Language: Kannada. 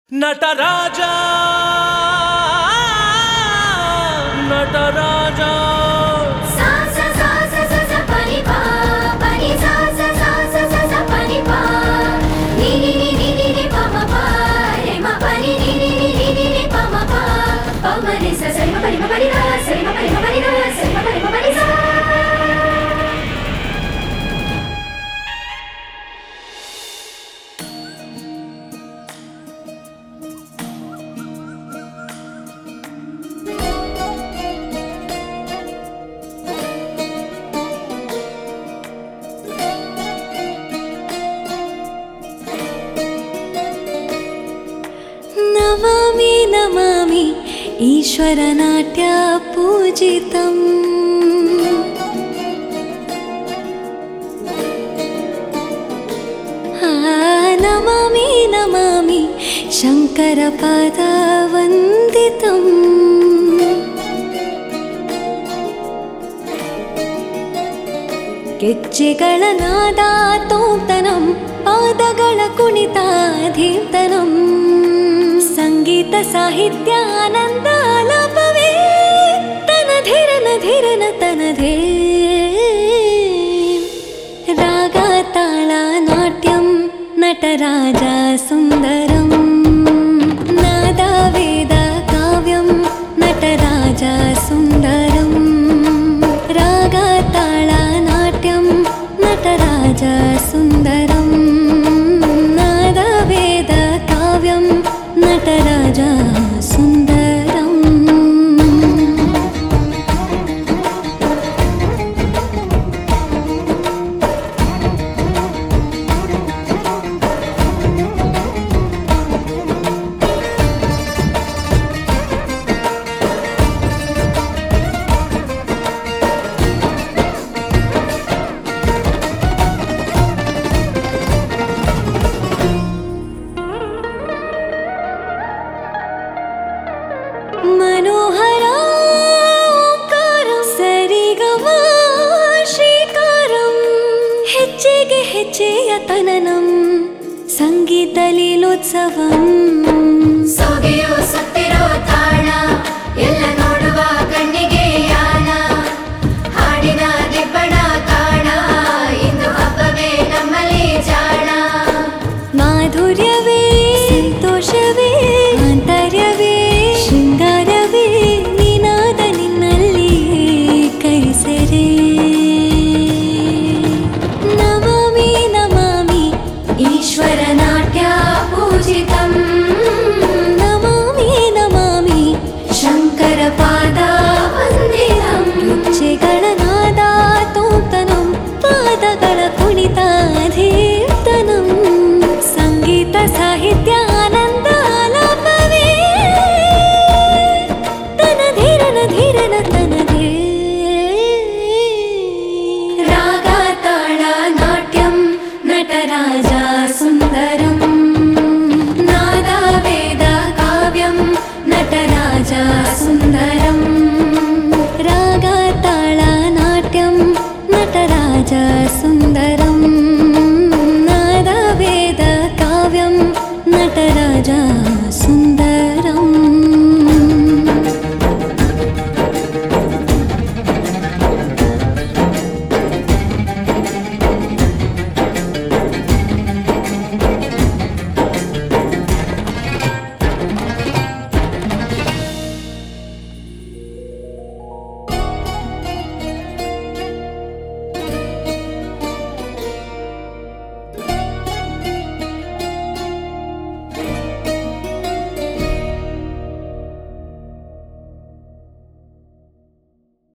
ನಟರಾಜ ನಟರಾಜ सा सा सा सा सा सा pani pa pani सा सा सा सा सा सा pani pa ni ni ni ni ni ni pa ma pa re ma pa ni ni ni ni ni ni ni pa ma pa pa ma ni sa sa ma pa ni ma pa ni ra sa ma pa ni ma pa ni ra sa ma pa ni ma pa ni sa Namami Namami ईश्वरनाट्य पूजितम् Namami Namami शङ्करपदवन्दितम् ಗೆಜ್ಜೆಗಳ ನಾದ ತೋಂತನಂ ಪಾದಗಳ ಕುಣಿತ ಧೀಂತನಂ ಸಂಗೀತ ಸಾಹಿತ್ಯ ಆನಂದ ಆಲಾಪವೇ ತನಧಿರನ ಧಿರನ ತನಧೇ ರಾಗ ತಾಳ ನಾಟ್ಯಂ ನಟರಾಜ ಸುಂದರಂ ನಾದ ವೇದ ಕಾವ್ಯಂ ನಟರಾಜ ಸುಂದರಂ ರಾಗ ತಾಳ ನಾಟ್ಯಂ ನಟರಾಜ ಸುಂದರಂ ನಾದ ವೇದ ಕಾವ್ಯಂ ನಟರಾಜ ಸುಂದರಂ मनोहर ओंकारं सरिगमा ಶ್ರೀಕಾರಂ ಹೆಜ್ಜೆಗೆ ಹೆಜ್ಜೆಯ ತನನಂ ಸಂಗೀತ ಲೀಲೋತ್ಸವಂ ಸೊಗೆಯು ಸುತ್ತಿರೋ ತಾಳ